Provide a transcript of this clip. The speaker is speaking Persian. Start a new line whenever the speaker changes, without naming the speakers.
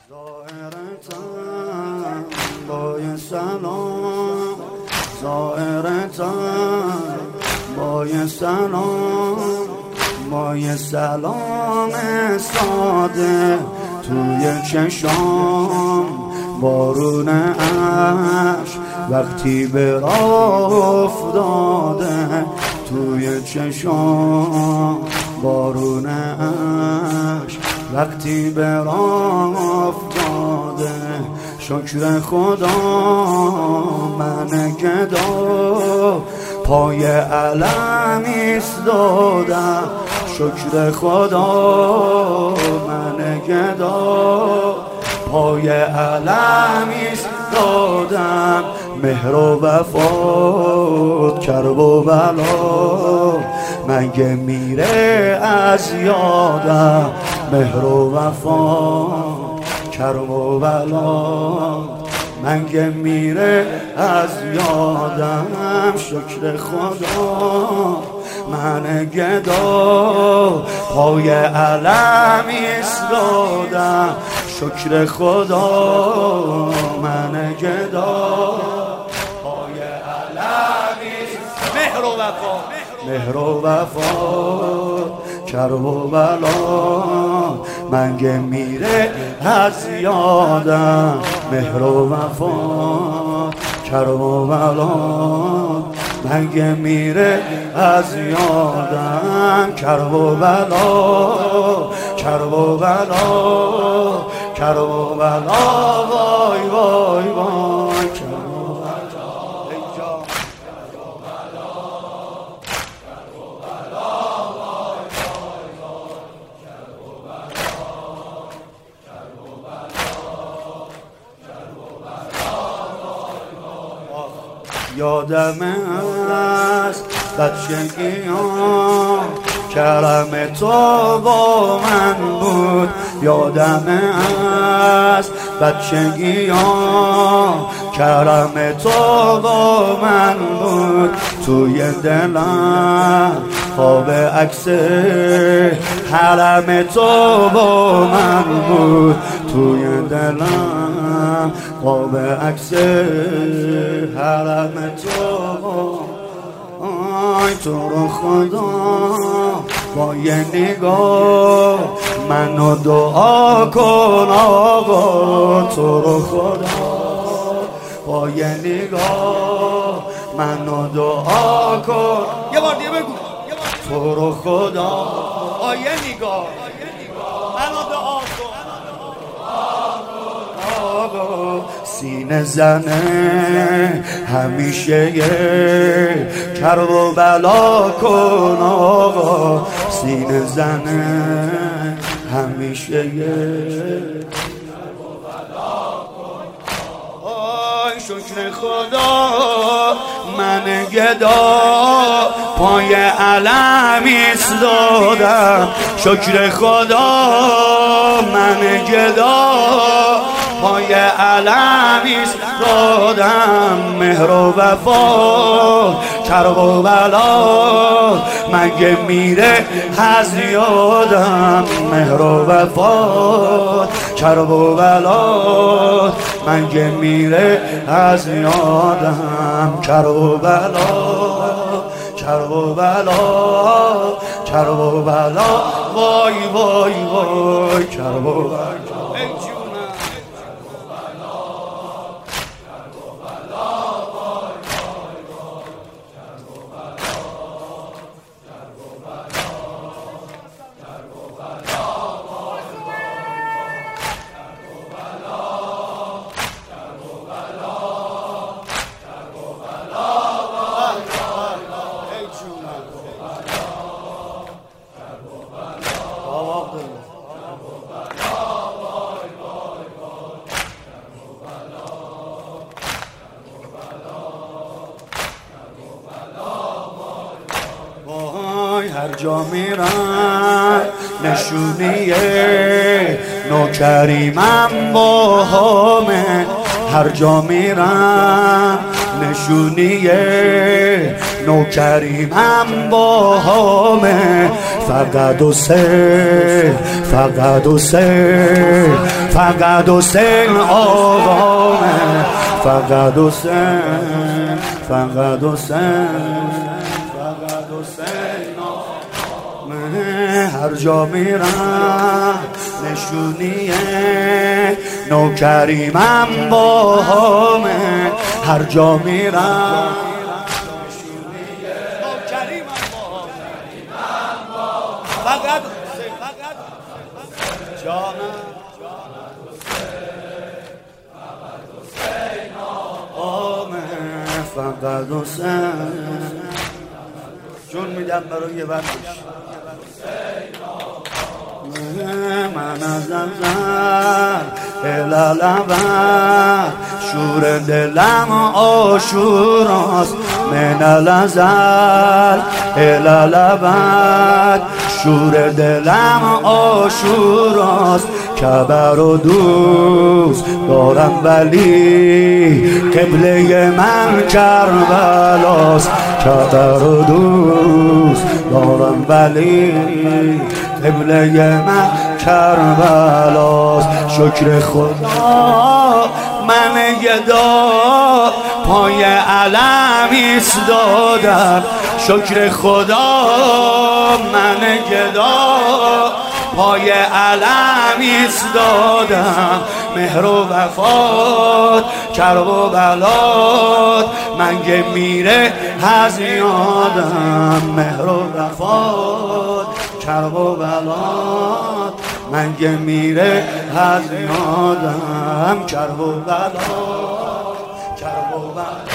ظاهرتم با یه سلام، ظاهرتم با یه سلام، با یه سلام ساده توی چشام بارون عشق وقتی به راه افتاده، توی چشام بارون عشق وقتی به راه افتاده. شکر خدا من گدا پای علم ایستادم، شکر خدا من گدا پای علم ایستادم. مهر و وفات کرب و بلا مگه میره از یادم، مهر و وفات کرب و بلا مگه میره از یادم. شکر خدا من گدا پای علم ایستادم، شکر خدا من گدا پای علم ایستادم. مهر و وفا کرب و بلا منگه میره از یادم، مهر و وفا کرب و بلا منگه میره از یادم. کرب و بلا کرب و بلا کرب و بلا وای وای وای کرب و بلا یادم از بچگیام کرم تو با من بود، یادم از بچگیام کرم تو با من بود. توی دلم خواب عکس حرم تو با من بود، توی دلم خواب عکس حرم تو. آی تو رو خدا با یه نگاه منو دعا کن آقا، تو رو خدا با یه نگاه منو دعا کن. یه بار دیگه بگو. تو رو خدا با یه نگاه منو دعا کن آقا. سینه زنه همیشه کرب و بلا کن آقا، سینه زنه همیشه کرب و بلا کن. آی شکر خدا من گدا پای علم ایستادم، شکر خدا من گدا پای علم ایستادم. مهر و وفا کرب و بلا مگه میره از یادم، مهر و وفا کرب و بلا مگه میره از یادم. کرب و بلا کرب و بلا کرب و بلا وای وای وای کرب و بلا. هر جا میرم نشونیه نوکریمم با همه، هر جا میرم نشونیه نوکریمم با همه فقط حسین فقط حسین فقط حسین آقامه فقط حسین فقط حسین فقط حسین آقامه هر جا میرم نشونیه نوکریمم با همه هر جا میرم فقط جانم فقط حسین جون میدم برای یه بندش من از نظر الالبر شور دلم آشوراست من الازل الالبر شور دلم آشوراست کبر و دوست دارم ولی قبله من کربلاست کبر و دوست دارم ولی قبله من کربلاست شکر خدا من گدا پای علم ایستادم شکر خدا من گدا پای علم ایستادم مهر و وفات کرب و بلاد من میره از یادم مهر و وفات کرب و بلاد من میره از یادم کرب و بلاد کرب و بلاد